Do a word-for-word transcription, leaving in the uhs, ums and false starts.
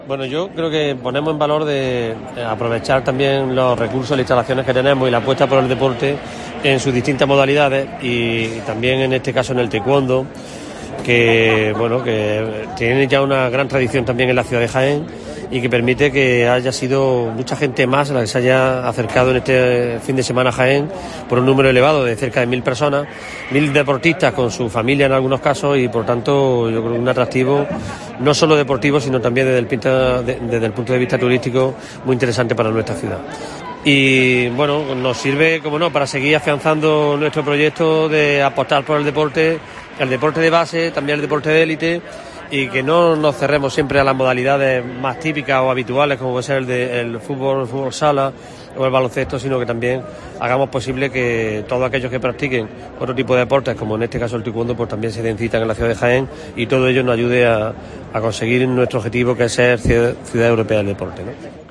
Bueno, yo creo que ponemos en valor de aprovechar también los recursos, las instalaciones que tenemos y la apuesta por el deporte en sus distintas modalidades y también en este caso en el taekwondo, que bueno, que tiene ya una gran tradición también en la ciudad de Jaén y que permite que haya sido mucha gente más la que se haya acercado en este fin de semana a Jaén por un número elevado de cerca de mil personas, mil deportistas con su familia en algunos casos y por tanto yo creo que un atractivo no solo deportivo sino también desde el, pinta, de, desde el punto de vista turístico muy interesante para nuestra ciudad. Y bueno, nos sirve, como no, para seguir afianzando nuestro proyecto de apostar por el deporte, el deporte de base, también el deporte de élite, y que no nos cerremos siempre a las modalidades más típicas o habituales como puede ser el, de, el fútbol, el fútbol sala o el baloncesto, sino que también hagamos posible que todos aquellos que practiquen otro tipo de deportes, como en este caso el taekwondo, pues también se den cita en la ciudad de Jaén y todo ello nos ayude a, a conseguir nuestro objetivo, que es ser ciudad, ciudad europea del deporte, ¿no?